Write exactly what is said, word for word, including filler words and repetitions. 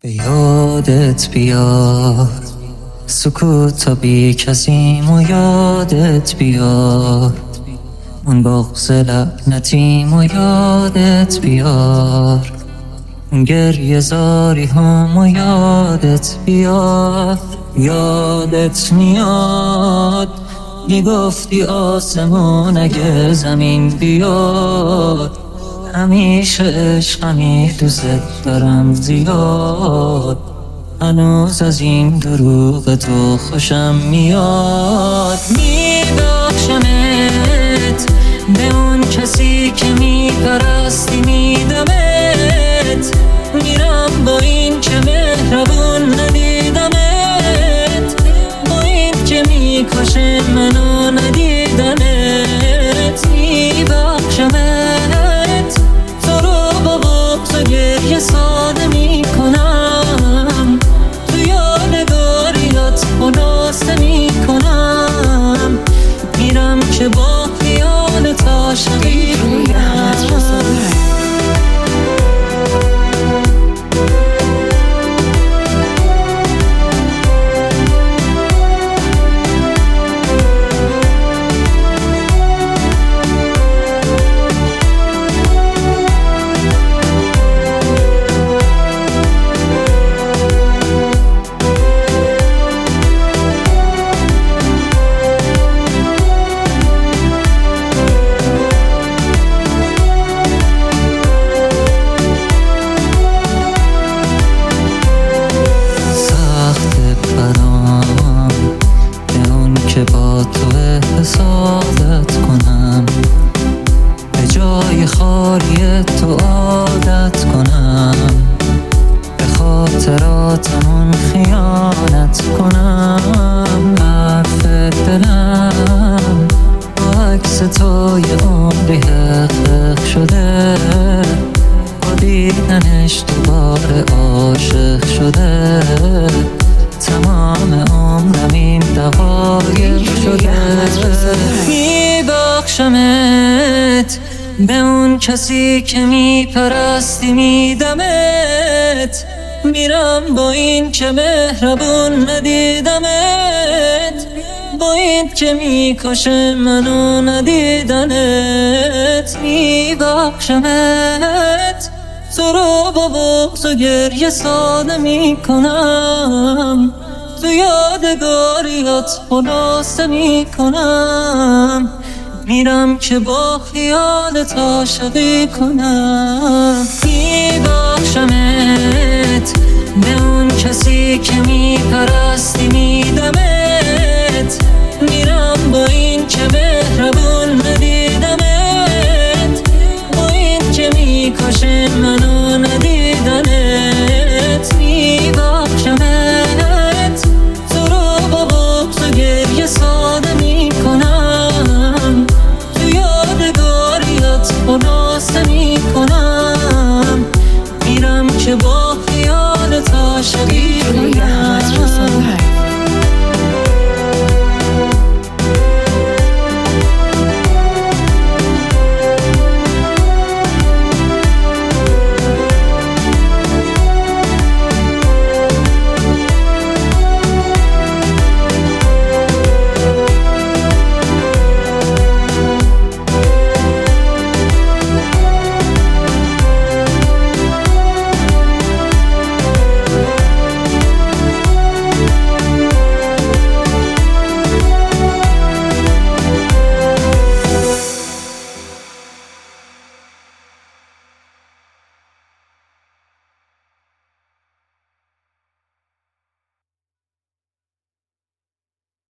به یادت بیاد سکوت تا بی کسیم و یادت بیاد اون بغض لعنتیم و یادت بیار اون گریه زاری هم و یادت بیاد. یادت میاد میگفتی آسمون اگه زمین بیاد همیشه عشقمی دوست دارم زیاد هنوز از این دروغ تو خوشم میاد. میبخشمت به اون کسی که میپرستی میدمت میرم با این که مهربون ندیدمت با این که میکشه منو ندیدنت. میبخشمت تو رو با بغض و گریه ساده میکنم تو یادگاریات خلاصه میکنم میرم که با خیالت عاشقی رویم. که با تو حسادت کنم به جای خالی تو عادت کنم به خاطراتمون خیانت کنم. حرف دلم با عکس تو یه عمری حقق شده با دیدنش دوباره عاشق شده تمام عمرم این دقایق شده. میبخشمت به اون کسی که میپرستی میدمت میرم با این که مهربون ندیدمت با این که میکشه منو ندیدنت. میبخشمت تو رو با بغض و گریه ساده میکنم تو یادگاریات خلاصه میکنم میرم که با خیالت عاشقی کنم. میبخشمت به اون کسی که میپرستی میدمت میرم با این که مهربون ندیدمت با این که میکشه منو ندیدنت. میبخشمت تو رو با بغض و گریه ساده میکنم تو یادگاریات خلاصه میکنم میرم که با